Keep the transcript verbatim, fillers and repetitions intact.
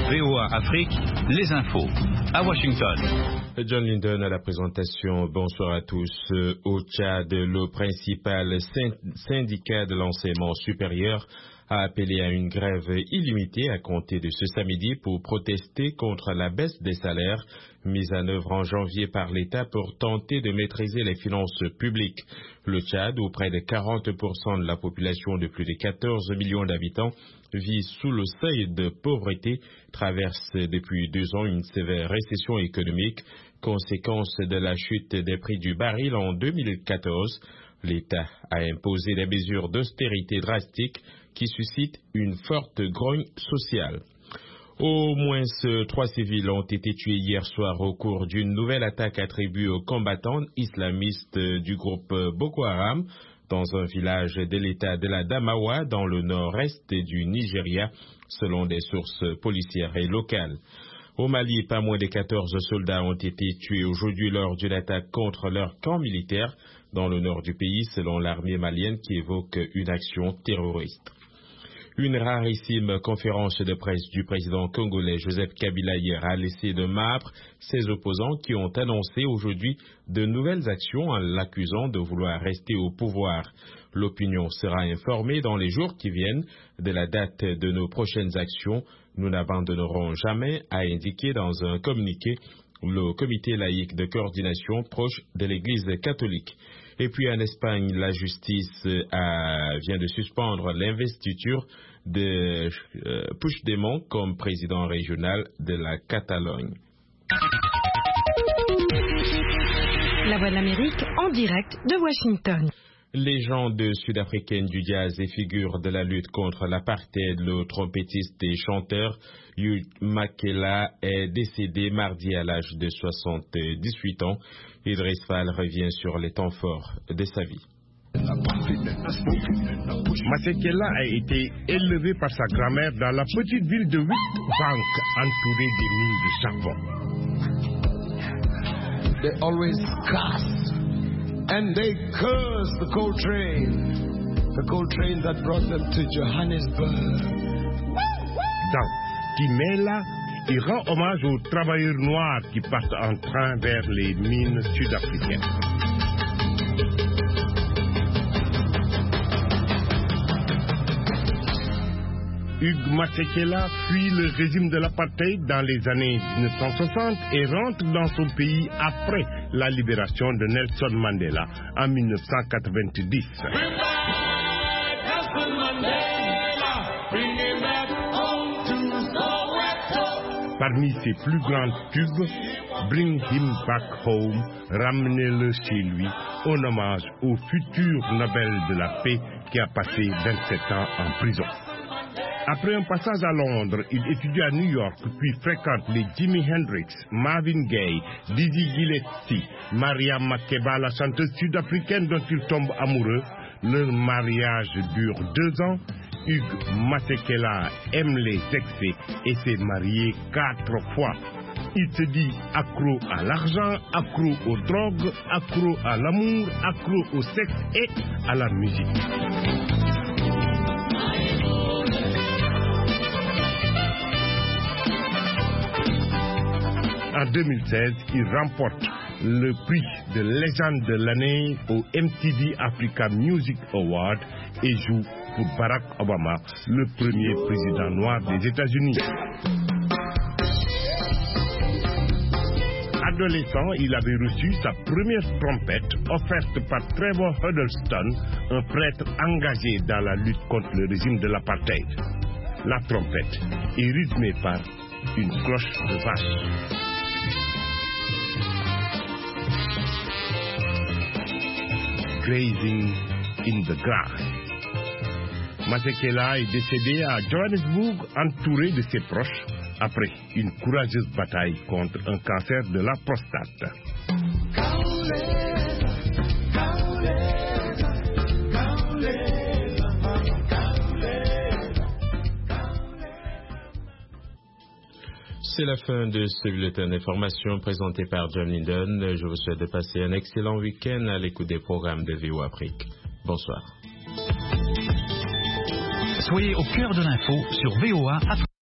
V O A Afrique, les infos. À Washington. John Linden à la présentation. Bonsoir à tous. Au Tchad, le principal syndicat de l'enseignement supérieur a appelé à une grève illimitée à compter de ce samedi pour protester contre la baisse des salaires mise en œuvre en janvier par l'État pour tenter de maîtriser les finances publiques. Le Tchad, où près de quarante pour cent de la population de plus de quatorze millions d'habitants vit sous le seuil de pauvreté, traverse depuis deux ans une sévère récession économique, conséquence de la chute des prix du baril en deux mille quatorze. L'État a imposé des mesures d'austérité drastiques qui suscitent une forte grogne sociale. Au moins trois civils ont été tués hier soir au cours d'une nouvelle attaque attribuée aux combattants islamistes du groupe Boko Haram dans un village de l'État de la Damawa dans le nord-est du Nigeria, selon des sources policières et locales. Au Mali, pas moins de quatorze soldats ont été tués aujourd'hui lors d'une attaque contre leur camp militaire dans le nord du pays, selon l'armée malienne qui évoque une action terroriste. Une rarissime conférence de presse du président congolais Joseph Kabila hier a laissé de marbre ses opposants qui ont annoncé aujourd'hui de nouvelles actions en l'accusant de vouloir rester au pouvoir. L'opinion sera informée dans les jours qui viennent de la date de nos prochaines actions. Nous n'abandonnerons jamais, a indiqué dans un communiqué le comité laïque de coordination proche de l'Église catholique. Et puis en Espagne, la justice a, vient de suspendre l'investiture de euh, Puigdemont comme président régional de la Catalogne. La Voix de l'Amérique en direct de Washington. Légende sud-africaine du jazz et figure de la lutte contre l'apartheid, le trompettiste et chanteur Hugh Masekela est décédé mardi à l'âge de soixante-dix-huit ans. Idriss Fall revient sur les temps forts de sa vie. Masekela a été élevé par sa grand-mère dans la petite ville de Witbank, entourée des mines de charbon. They always cuss and they curse the coal train, the coal train that brought them to Johannesburg. Dans Timela, il rend hommage aux travailleurs noirs qui partent en train vers les mines sud-africaines. Hugh Masekela fuit le régime de l'apartheid dans les années mille neuf cent soixante et rentre dans son pays après la libération de Nelson Mandela en mille neuf cent quatre-vingt-dix. Parmi ses plus grands tubes, Bring Him Back Home, ramenez-le chez lui, en hommage au futur Nobel de la paix qui a passé vingt-sept ans en prison. Après un passage à Londres, il étudie à New York, puis fréquente les Jimi Hendrix, Marvin Gaye, Dizzy Gillespie, Maria Makeba, la chanteuse sud-africaine dont il tombe amoureux. Leur mariage dure deux ans. Hugh Masekela aime les excès et s'est marié quatre fois. Il se dit accro à l'argent, accro aux drogues, accro à l'amour, accro au sexe et à la musique. En deux mille seize, il remporte le prix de légende de l'année au M T V Africa Music Award et joue pour Barack Obama, le premier président noir des États-Unis. Adolescent, il avait reçu sa première trompette offerte par Trevor Huddleston, un prêtre engagé dans la lutte contre le régime de l'apartheid. La trompette est rythmée par une cloche de vache. Grazing in the grass. Masekela est décédé à Johannesburg entouré de ses proches après une courageuse bataille contre un cancer de la prostate. C'est la fin de ce bulletin d'information présenté par John Linden. Je vous souhaite de passer un excellent week-end à l'écoute des programmes de V O A Afrique. Bonsoir. Soyez au cœur de l'info sur V O A Afrique.